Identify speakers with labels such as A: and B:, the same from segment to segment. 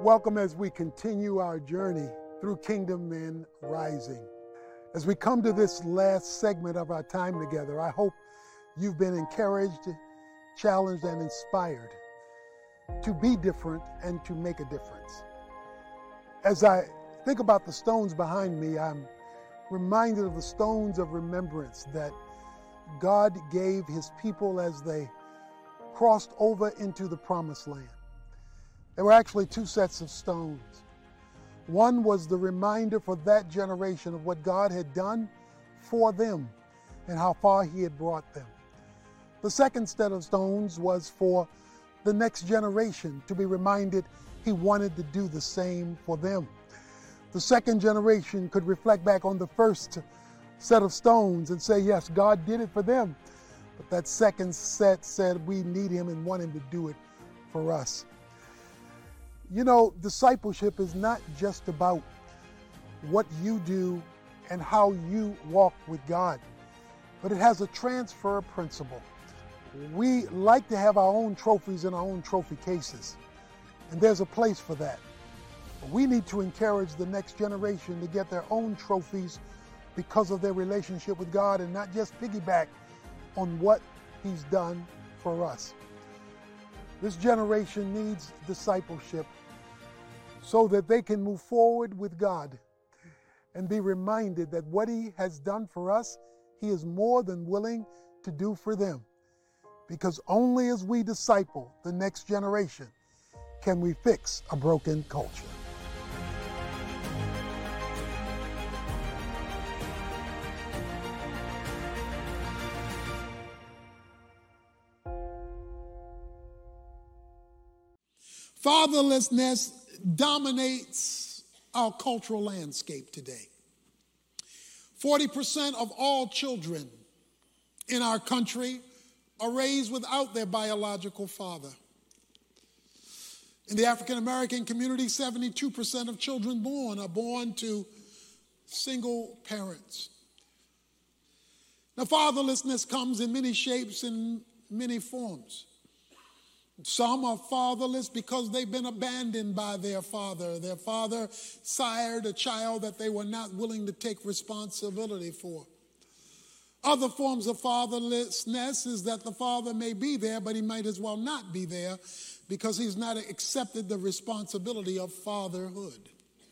A: Welcome as we continue our journey through Kingdom Men Rising. As we come to this last segment of our time together, I hope you've been encouraged, challenged, and inspired to be different and to make a difference. As I think about the stones behind me, I'm reminded of the stones of remembrance that God gave his people as they crossed over into the promised land. There were actually two sets of stones. One was the reminder for that generation of what God had done for them and how far he had brought them. The second set of stones was for the next generation to be reminded he wanted to do the same for them. The second generation could reflect back on the first set of stones and say, yes, God did it for them. But that second set said we need him and want him to do it for us. You know, discipleship is not just about what you do and how you walk with God, but it has a transfer principle. We like to have our own trophies in our own trophy cases, and there's a place for that. We need to encourage the next generation to get their own trophies because of their relationship with God and not just piggyback on what he's done for us. This generation needs discipleship so that they can move forward with God and be reminded that what he has done for us, he is more than willing to do for them. Because only as we disciple the next generation can we fix a broken culture. Fatherlessness dominates our cultural landscape today. 40% of all children in our country are raised without their biological father. In the African American community, 72% of children born are born to single parents. Now, fatherlessness comes in many shapes and many forms. Some are fatherless because they've been abandoned by their father. Their father sired a child that they were not willing to take responsibility for. Other forms of fatherlessness is that the father may be there, but he might as well not be there because he's not accepted the responsibility of fatherhood.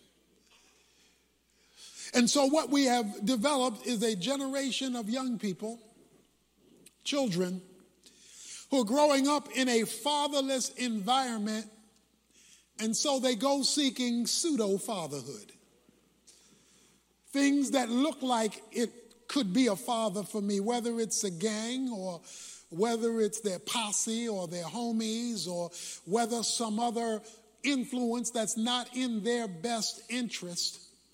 A: And so what we have developed is a generation of young people, children, who are growing up in a fatherless environment, and so they go seeking pseudo-fatherhood. Things that look like it could be a father for me, whether it's a gang or whether it's their posse or their homies or whether some other influence that's not in their best interest.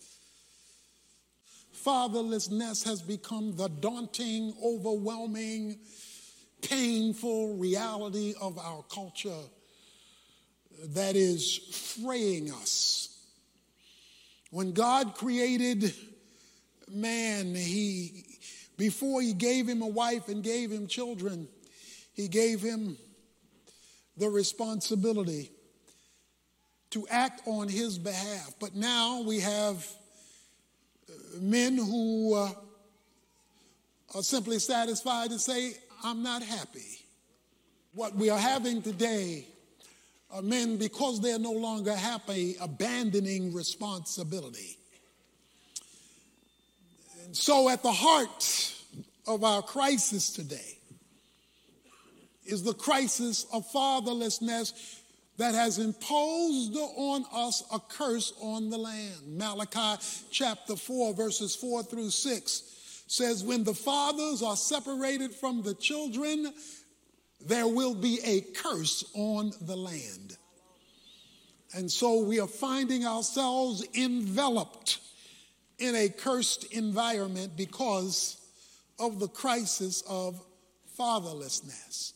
A: Fatherlessness has become the daunting, overwhelming, painful reality of our culture that is fraying us. When God created man, before he gave him a wife and gave him children, he gave him the responsibility to act on his behalf. But now we have men who are simply satisfied to say, I'm not happy. What we are having today are men, because they're no longer happy, abandoning responsibility. And so at the heart of our crisis today is the crisis of fatherlessness that has imposed on us a curse on the land. Malachi chapter 4, verses 4 through 6 says, when the fathers are separated from the children, there will be a curse on the land. And so we are finding ourselves enveloped in a cursed environment because of the crisis of fatherlessness.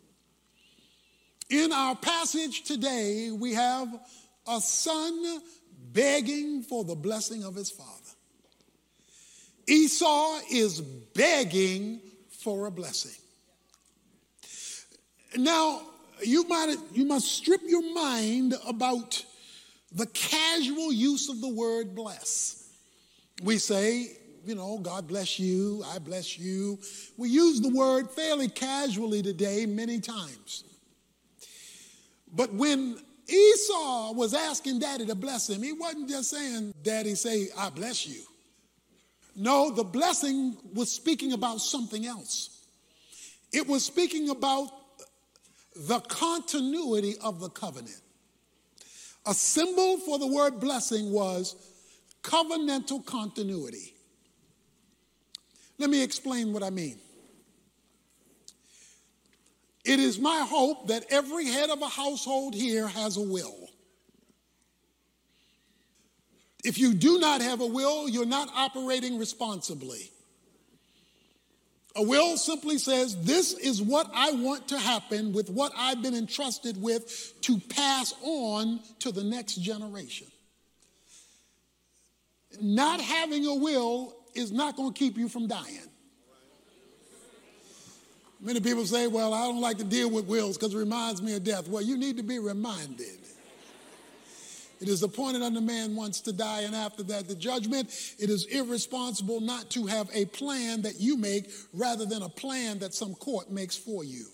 A: In our passage today, we have a son begging for the blessing of his father. Esau is begging for a blessing. Now, you must strip your mind about the casual use of the word bless. We say, God bless you, I bless you. We use the word fairly casually today many times. But when Esau was asking Daddy to bless him, he wasn't just saying, Daddy, say, I bless you. No, the blessing was speaking about something else. It was speaking about the continuity of the covenant. A symbol for the word blessing was covenantal continuity. Let me explain what I mean. It is my hope that every head of a household here has a will. If you do not have a will, you're not operating responsibly. A will simply says, this is what I want to happen with what I've been entrusted with to pass on to the next generation. Not having a will is not going to keep you from dying. Many people say, well, I don't like to deal with wills because it reminds me of death. Well, you need to be reminded. It is appointed unto man once to die, and after that the judgment. It is irresponsible not to have a plan that you make rather than a plan that some court makes for you.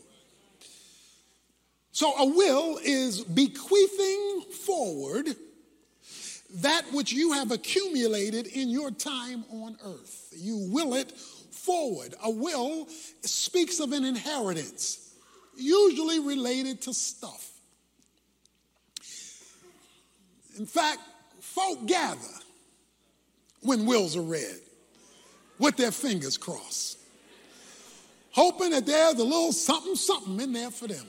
A: So a will is bequeathing forward that which you have accumulated in your time on earth. You will it forward. A will speaks of an inheritance, usually related to stuff. In fact, folk gather when wills are read with their fingers crossed, hoping that there's a little something in there for them.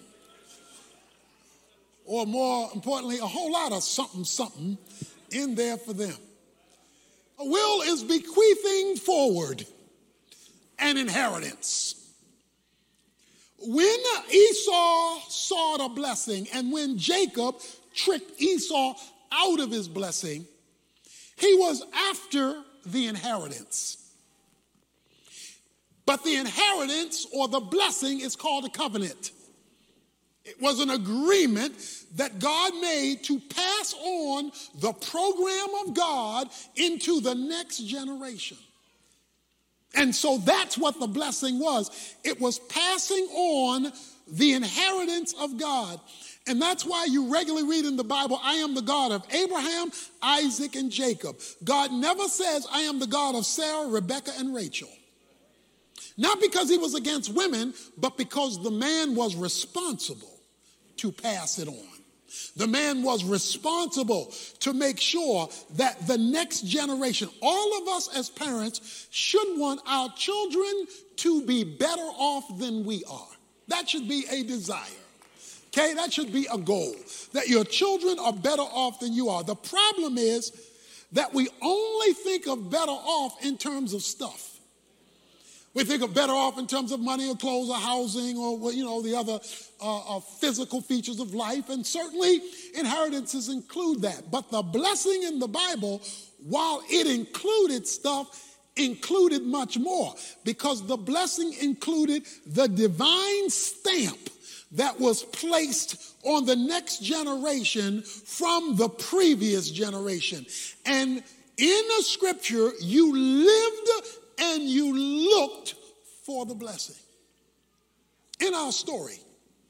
A: Or more importantly, a whole lot of something in there for them. A will is bequeathing forward an inheritance. When Esau saw the blessing and when Jacob tricked Esau out of his blessing, he was after the inheritance. But the inheritance or the blessing is called a covenant. It was an agreement that God made to pass on the program of God into the next generation. And so that's what the blessing was. It was passing on the inheritance of God. And that's why you regularly read in the Bible, I am the God of Abraham, Isaac, and Jacob. God never says, I am the God of Sarah, Rebekah, and Rachel. Not because he was against women, but because the man was responsible to pass it on. The man was responsible to make sure that the next generation, all of us as parents, should want our children to be better off than we are. That should be a desire. Okay, that should be a goal, that your children are better off than you are. The problem is that we only think of better off in terms of stuff. We think of better off in terms of money or clothes or housing or, the other physical features of life. And certainly inheritances include that. But the blessing in the Bible, while it included stuff, included much more. Because the blessing included the divine stamp that was placed on the next generation from the previous generation. And in the scripture, you lived and you looked for the blessing. In our story,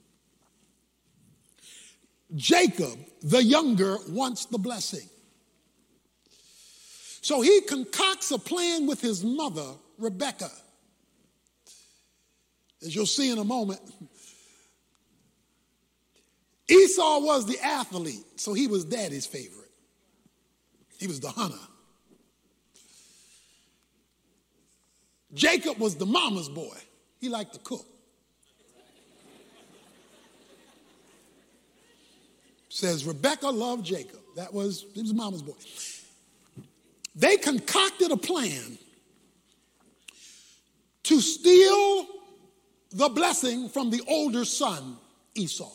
A: Jacob, the younger, wants the blessing. So he concocts a plan with his mother, Rebekah. As you'll see in a moment, Esau was the athlete, so he was daddy's favorite. He was the hunter. Jacob was the mama's boy. He liked to cook. Says Rebekah loved Jacob. He was mama's boy. They concocted a plan to steal the blessing from the older son, Esau.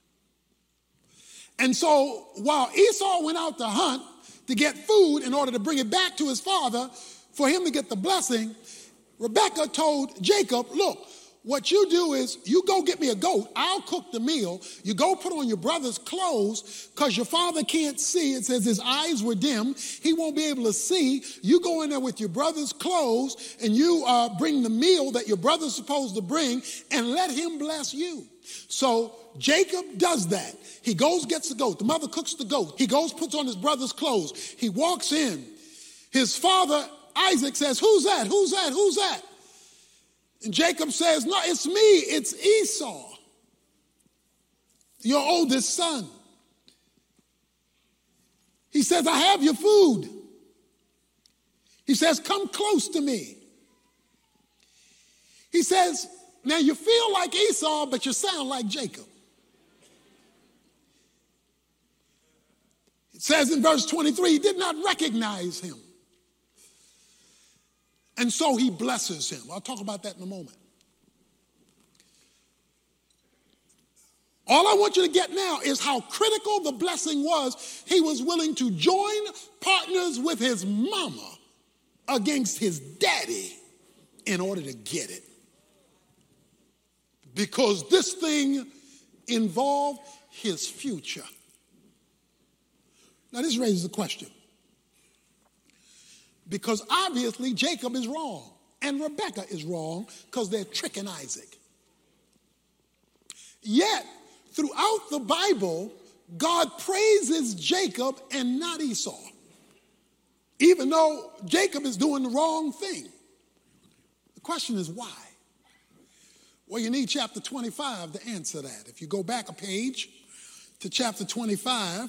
A: And so while Esau went out to hunt to get food in order to bring it back to his father for him to get the blessing, Rebekah told Jacob, look, what you do is you go get me a goat. I'll cook the meal. You go put on your brother's clothes because your father can't see. It says his eyes were dim. He won't be able to see. You go in there with your brother's clothes and you bring the meal that your brother's supposed to bring and let him bless you. So Jacob does that. He goes, gets the goat. The mother cooks the goat. He goes, puts on his brother's clothes. He walks in. His father, Isaac, says, "Who's that? Who's that? Who's that?" And Jacob says, "No, it's me. It's Esau, your oldest son." He says, "I have your food." He says, "Come close to me." He says, "Now you feel like Esau, but you sound like Jacob." It says in verse 23, he did not recognize him. And so he blesses him. I'll talk about that in a moment. All I want you to get now is how critical the blessing was. He was willing to join partners with his mama against his daddy in order to get it. Because this thing involved his future. Now this raises a question. Because obviously Jacob is wrong and Rebekah is wrong because they're tricking Isaac. Yet, throughout the Bible, God praises Jacob and not Esau, even though Jacob is doing the wrong thing. The question is why? Well, you need chapter 25 to answer that. If you go back a page to chapter 25,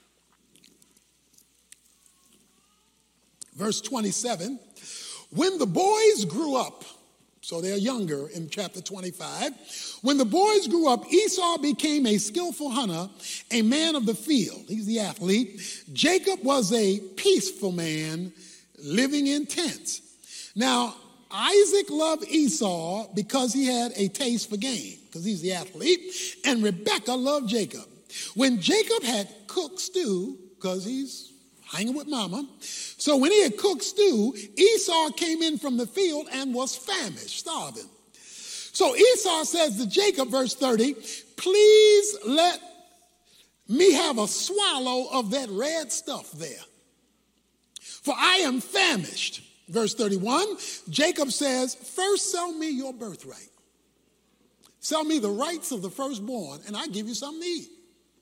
A: verse 27, when the boys grew up, so they're younger in chapter 25, when the boys grew up, Esau became a skillful hunter, a man of the field. He's the athlete. Jacob was a peaceful man living in tents. Now, Isaac loved Esau because he had a taste for game, because he's the athlete, and Rebekah loved Jacob. When Jacob had cooked stew, because he's hanging with mama, so when he had cooked stew, Esau came in from the field and was famished, starving. So Esau says to Jacob, verse 30, "Please let me have a swallow of that red stuff there, for I am famished." Verse 31, Jacob says, "First sell me your birthright. Sell me the rights of the firstborn, and I give you something to eat."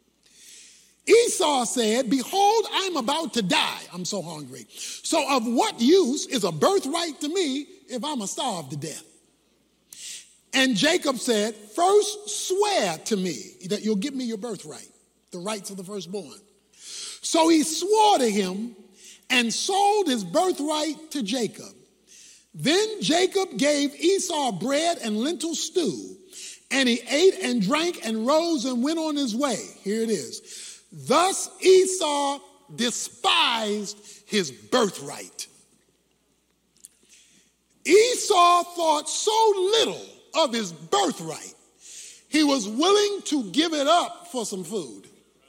A: Esau said, "Behold, I'm about to die. I'm so hungry. So of what use is a birthright to me if I'm a starve to death?" And Jacob said, "First swear to me that you'll give me your birthright, the rights of the firstborn." So he swore to him and sold his birthright to Jacob. Then Jacob gave Esau bread and lentil stew, and he ate and drank and rose and went on his way. Here it is. Thus Esau despised his birthright. Esau thought so little of his birthright, he was willing to give it up for some food.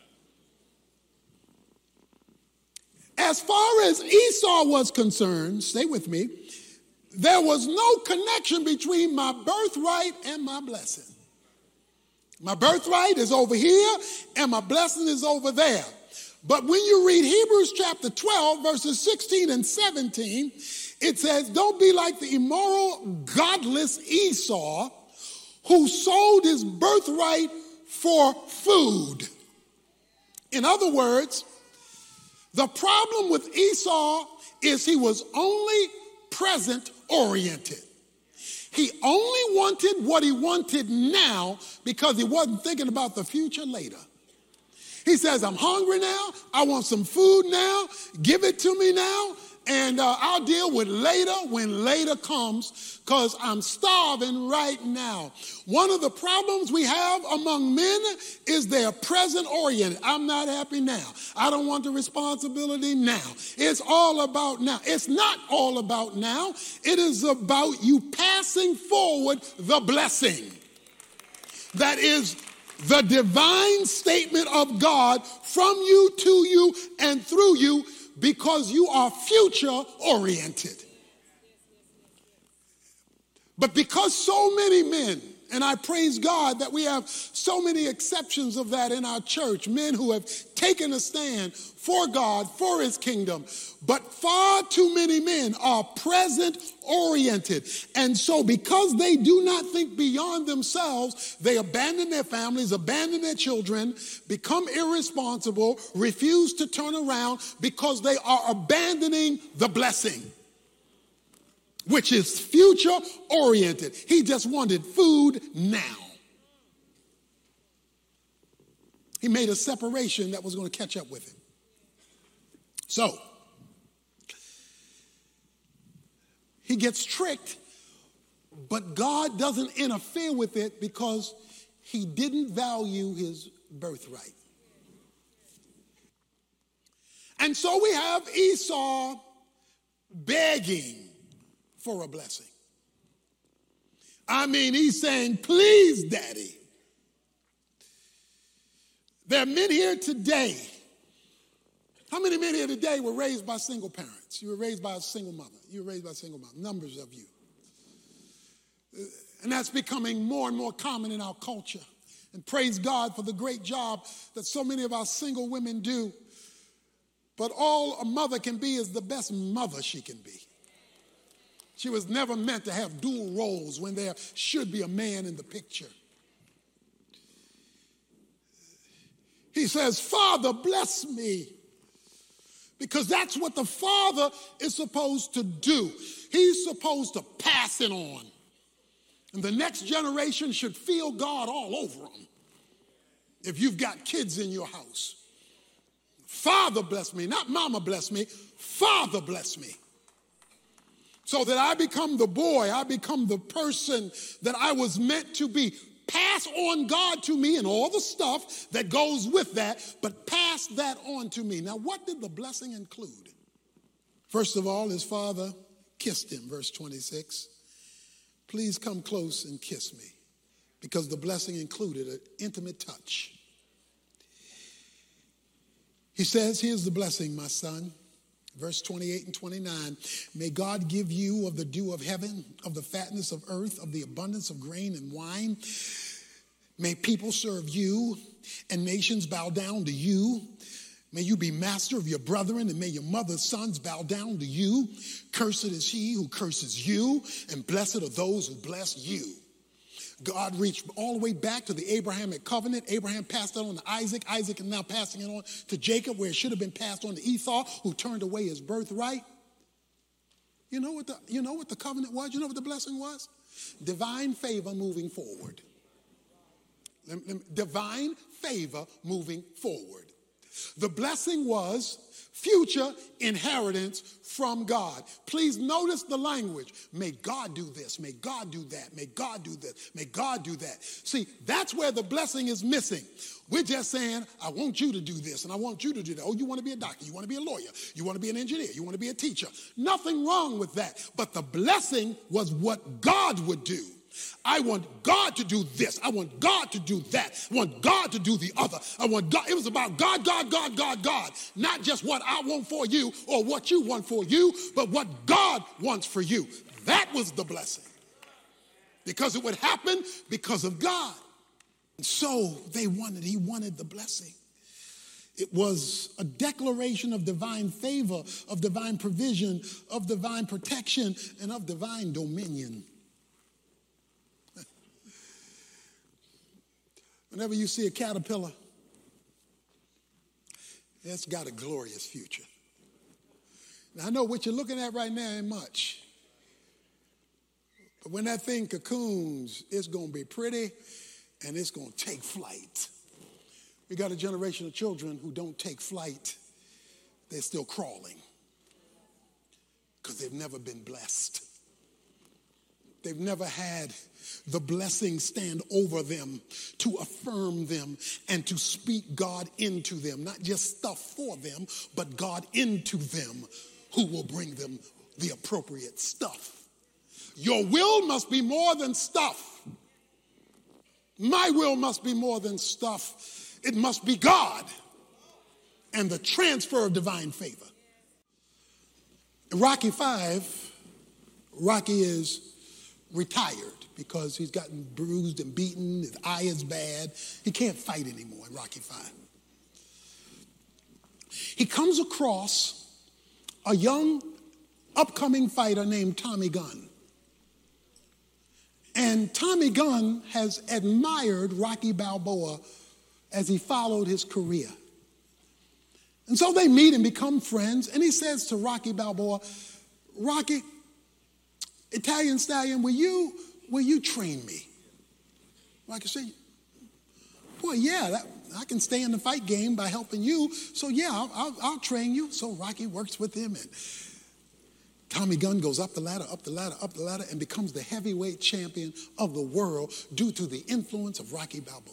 A: As far as Esau was concerned, stay with me, there was no connection between my birthright and my blessing. My birthright is over here and my blessing is over there. But when you read Hebrews chapter 12, verses 16 and 17, it says, "Don't be like the immoral, godless Esau, who sold his birthright for food." In other words, the problem with Esau is he was only present oriented. He only wanted what he wanted now because he wasn't thinking about the future later. He says, "I'm hungry now. I want some food now. Give it to me now. And I'll deal with later when later comes because I'm starving right now." One of the problems we have among men is they're present oriented. I'm not happy now. I don't want the responsibility now. It's all about now. It's not all about now. It is about you passing forward the blessing. That is the divine statement of God from you, to you, and through you, because you are future oriented. But because so many men, and I praise God that we have so many exceptions of that in our church, men who have taken a stand for God, for his kingdom, but far too many men are present-oriented. And so because they do not think beyond themselves, they abandon their families, abandon their children, become irresponsible, refuse to turn around because they are abandoning the blessing, which is future-oriented. He just wanted food now. He made a separation that was going to catch up with him. So, he gets tricked, but God doesn't interfere with it because he didn't value his birthright. And so we have Esau begging for a blessing. I mean, he's saying, please, Daddy. There are men here today. How many men here today were raised by single parents? You were raised by a single mother. You were raised by a single mother. Numbers of you. And that's becoming more and more common in our culture. And praise God for the great job that so many of our single women do. But all a mother can be is the best mother she can be. She was never meant to have dual roles when there should be a man in the picture. He says, Father, bless me. Because that's what the father is supposed to do. He's supposed to pass it on. And the next generation should feel God all over them. If you've got kids in your house. Father, bless me. Not mama, bless me. Father, bless me. So that I become the boy, I become the person that I was meant to be. Pass on God to me and all the stuff that goes with that, but pass that on to me. Now, what did the blessing include? First of all, his father kissed him, verse 26. Please come close and kiss me, because the blessing included an intimate touch. He says, here's the blessing, my son. Verse 28 and 29, may God give you of the dew of heaven, of the fatness of earth, of the abundance of grain and wine. May people serve you and nations bow down to you. May you be master of your brethren, and may your mother's sons bow down to you. Cursed is he who curses you, and blessed are those who bless you. God reached all the way back to the Abrahamic covenant. Abraham passed that on to Isaac. Isaac is now passing it on to Jacob, where it should have been passed on to Esau, who turned away his birthright. You know what the covenant was? You know what the blessing was? Divine favor moving forward. Divine favor moving forward. The blessing was future inheritance from God. Please notice the language. May God do this. May God do that. May God do this. May God do that. See, that's where the blessing is missing. We're just saying, I want you to do this and I want you to do that. Oh, you want to be a doctor. You want to be a lawyer. You want to be an engineer. You want to be a teacher. Nothing wrong with that. But the blessing was what God would do. I want God to do this. I want God to do that. I want God to do the other. I want God. It was about God, God, God, God, God. Not just what I want for you or what you want for you, but what God wants for you. That was the blessing. Because it would happen because of God. And so he wanted the blessing. It was a declaration of divine favor, of divine provision, of divine protection, and of divine dominion. Whenever you see a caterpillar, it's got a glorious future. Now, I know what you're looking at right now ain't much. But when that thing cocoons, it's going to be pretty and it's going to take flight. We got a generation of children who don't take flight. They're still crawling because they've never been blessed. They've never had the blessing stand over them to affirm them and to speak God into them. Not just stuff for them, but God into them who will bring them the appropriate stuff. Your will must be more than stuff. My will must be more than stuff. It must be God and the transfer of divine favor. In Rocky 5, Rocky is retired because he's gotten bruised and beaten. His eye is bad. He can't fight anymore in Rocky V. He comes across a young upcoming fighter named Tommy Gunn. And Tommy Gunn has admired Rocky Balboa as he followed his career. And so they meet and become friends, and he says to Rocky Balboa, Rocky, Italian Stallion, will you train me? Rocky said, boy, yeah, I can stay in the fight game by helping you, so yeah, I'll train you. So Rocky works with him, and Tommy Gunn goes up the ladder, and becomes the heavyweight champion of the world due to the influence of Rocky Balboa.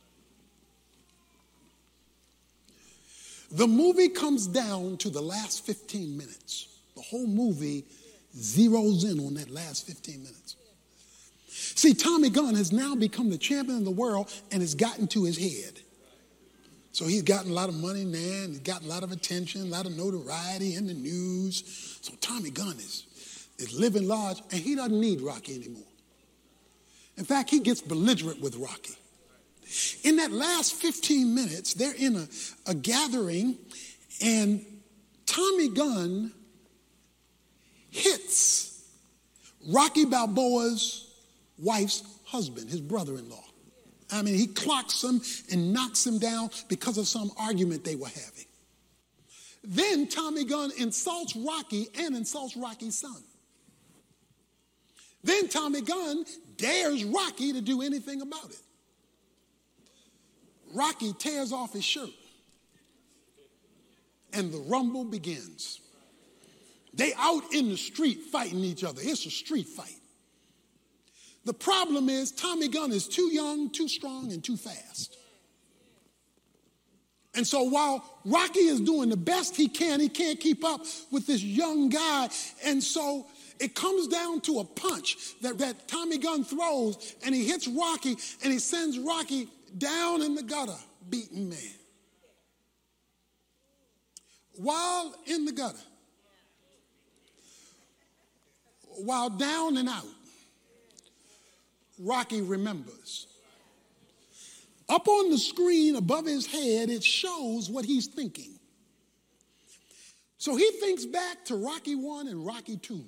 A: The movie comes down to the last 15 minutes. The whole movie zeroes in on that last 15 minutes. See, Tommy Gunn has now become the champion of the world and has gotten to his head. So he's gotten a lot of money now, and he's gotten a lot of attention, a lot of notoriety in the news. So Tommy Gunn is living large, and he doesn't need Rocky anymore. In fact, he gets belligerent with Rocky. In that last 15 minutes, they're in a gathering, and Tommy Gunn hits Rocky Balboa's wife's husband, his brother-in-law. I mean, he clocks him and knocks him down because of some argument they were having. Then Tommy Gunn insults Rocky and insults Rocky's son. Then Tommy Gunn dares Rocky to do anything about it. Rocky tears off his shirt, and the rumble begins. They out in the street fighting each other. It's a street fight. The problem is Tommy Gunn is too young, too strong, and too fast. And so while Rocky is doing the best he can't keep up with this young guy. And so it comes down to a punch that Tommy Gunn throws, and he hits Rocky, and he sends Rocky down in the gutter, beaten man. While in the gutter, while down and out, Rocky remembers. Up on the screen above his head, it shows what he's thinking. So he thinks back to Rocky I and Rocky II.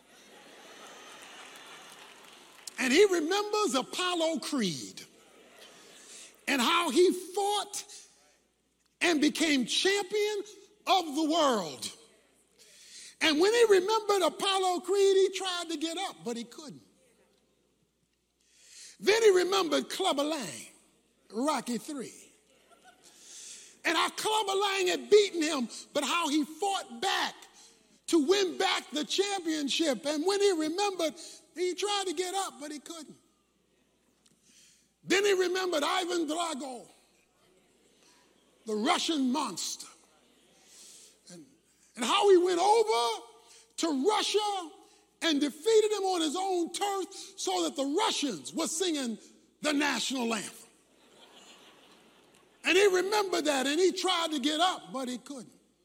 A: And he remembers Apollo Creed and how he fought and became champion of the world. And when he remembered Apollo Creed, he tried to get up, but he couldn't. Then he remembered Clubber Lang, Rocky III. And how Clubber Lang had beaten him, but how he fought back to win back the championship. And when he remembered, he tried to get up, but he couldn't. Then he remembered Ivan Drago, the Russian monster. And how he went over to Russia and defeated him on his own turf so that the Russians were singing the national anthem. And he remembered that, and he tried to get up, but he couldn't.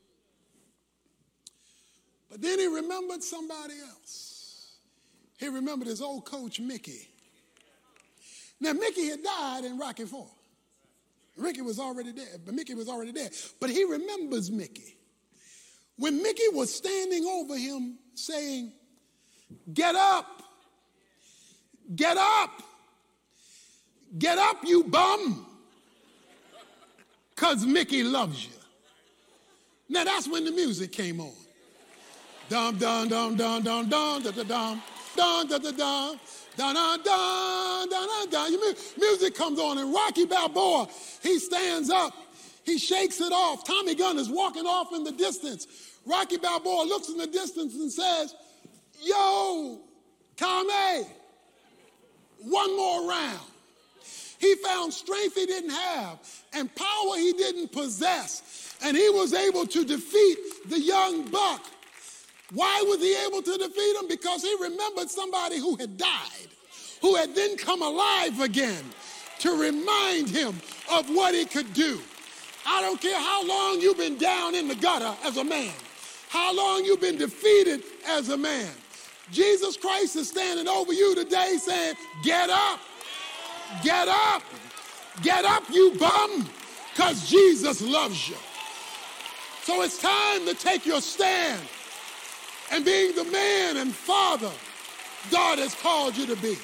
A: But then he remembered somebody else. He remembered his old coach, Mickey. Now, Mickey had died in Rocky IV. Mickey was already dead. But he remembers Mickey. When Mickey was standing over him saying, "Get up, get up, get up, you bum," because Mickey loves you. Now that's when the music came on. Dum dum dum dum dum dum da da dum dum da da dum da da dum da da dum. Music comes on, and Rocky Balboa, he stands up, he shakes it off. Tommy Gunn is walking off in the distance. Rocky Balboa looks in the distance and says, "Yo, Tommy, one more round." He found strength he didn't have and power he didn't possess, and he was able to defeat the young buck. Why was he able to defeat him? Because he remembered somebody who had died, who had then come alive again to remind him of what he could do. I don't care how long you've been down in the gutter as a man, how long you've been defeated as a man. Jesus Christ is standing over you today saying, get up, get up, get up, you bum, because Jesus loves you. So it's time to take your stand and being the man and father God has called you to be.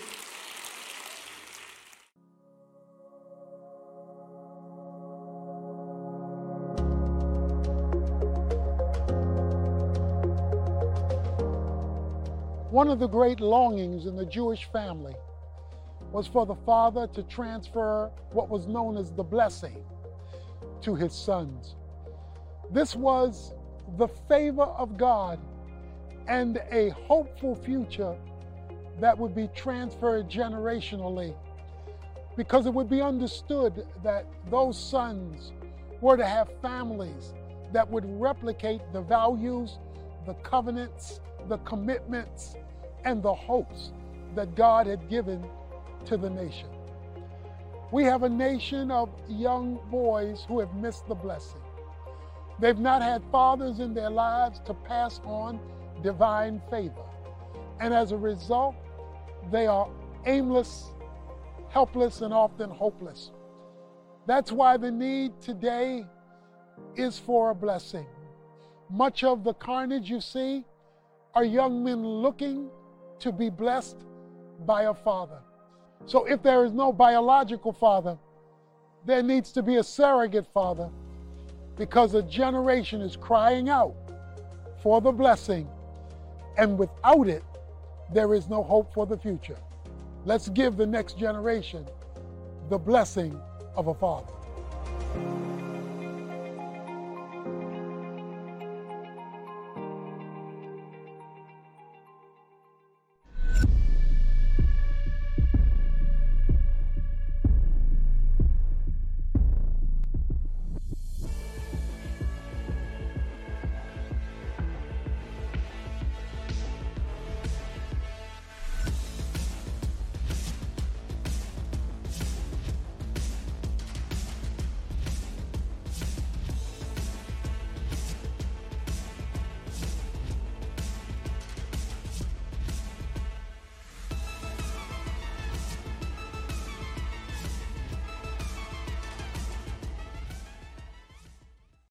A: One of the great longings in the Jewish family was for the father to transfer what was known as the blessing to his sons. This was the favor of God and a hopeful future that would be transferred generationally, because it would be understood that those sons were to have families that would replicate the values, the covenants, the commitments, and the hopes that God had given to the nation. We have a nation of young boys who have missed the blessing. They've not had fathers in their lives to pass on divine favor. And as a result, they are aimless, helpless, and often hopeless. That's why the need today is for a blessing. Much of the carnage you see are young men looking to be blessed by a father. So if there is no biological father, there needs to be a surrogate father, because a generation is crying out for the blessing, and without it, there is no hope for the future. Let's give the next generation the blessing of a father.